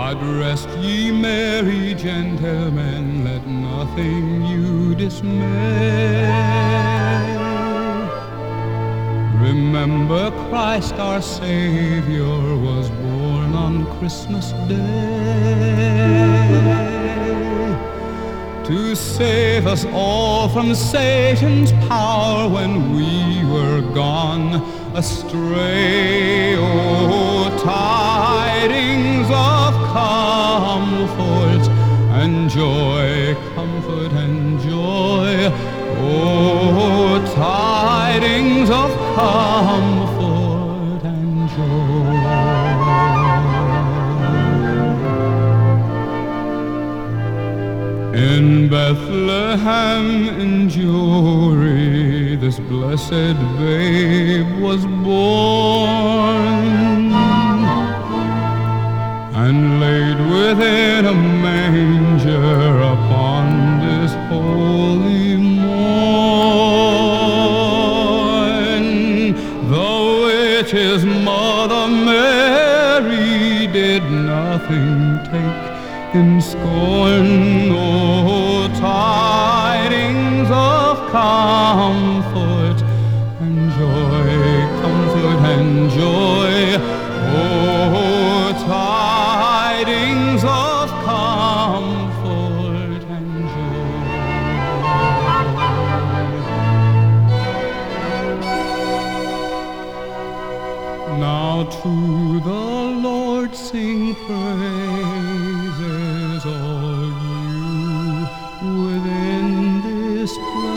God rest ye merry gentlemen, let nothing you dismay. Remember Christ our Savior was born on Christmas Day to save us all from Satan's power when we were gone astray. Oh, tidings of comfort and joy, comfort and joy. Oh, tidings of comfort and joy. In Bethlehem in Jewry, this blessed babe was born, and laid within a manger upon this holy morn. Though which his mother Mary did nothing take in scorn. Oh, tidings of comfort and joy, comfort and joy. Oh, tidings of comfort and joy. Now to the Lord sing praises, all you within this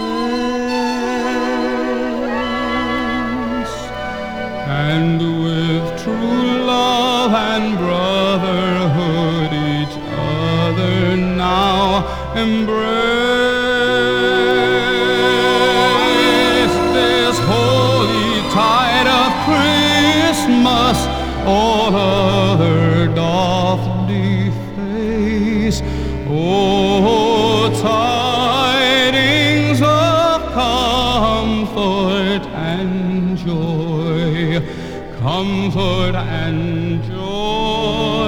place, and with true love and brotherhood each other now embrace. This holy tide of Christmas all other doth deface. Oh, tidings of comfort and joy, comfort and joy.